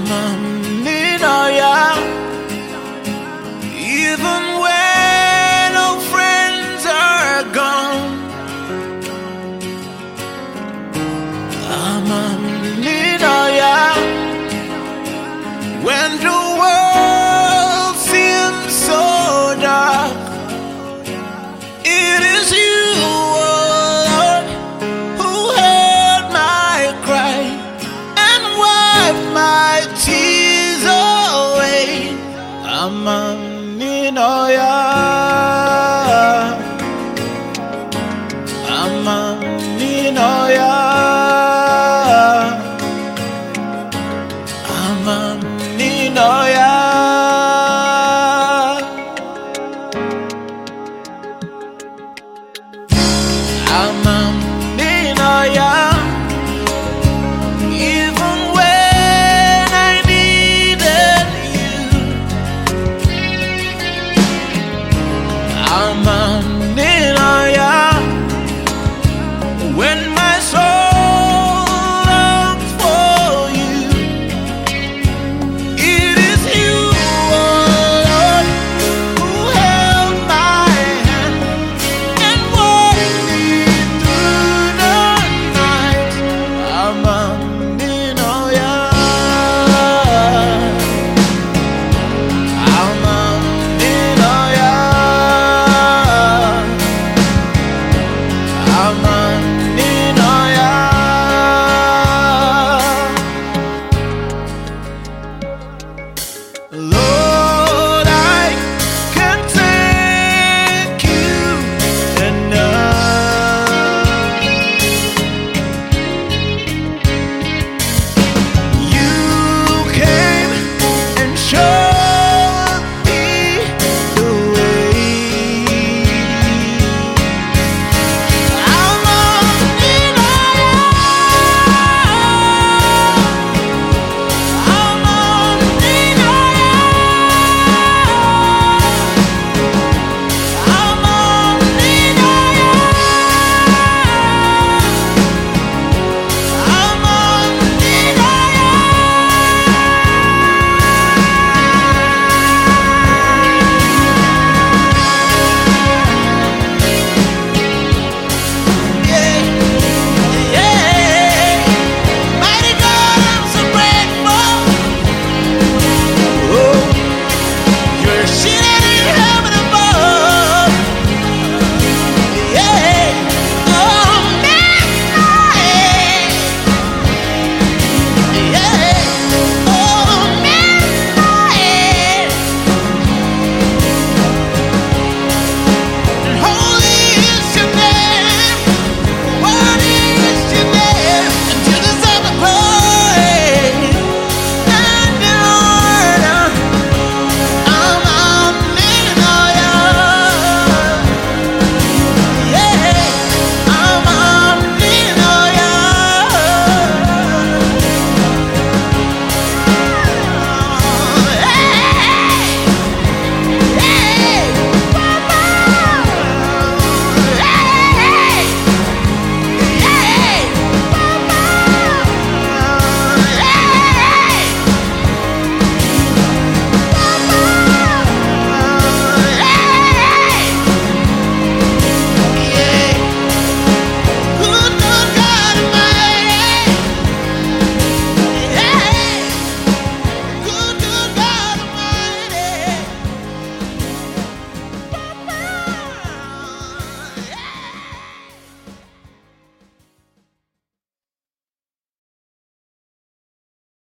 Amaninoya. Even when all friends are gone, Amaninoya. When the world seems so dark, it is you, oh Lord, who heard my cry and wiped my tears away. Amaninoya. Amaninoya. Amaninoya. Amaninoya. Even when I needed you, Amaninoya. When my soul longs for you, it is you, oh Lord, who held my hand and walked me through the night. Amaninoya. Amaninoya. Amaninoya. Lord,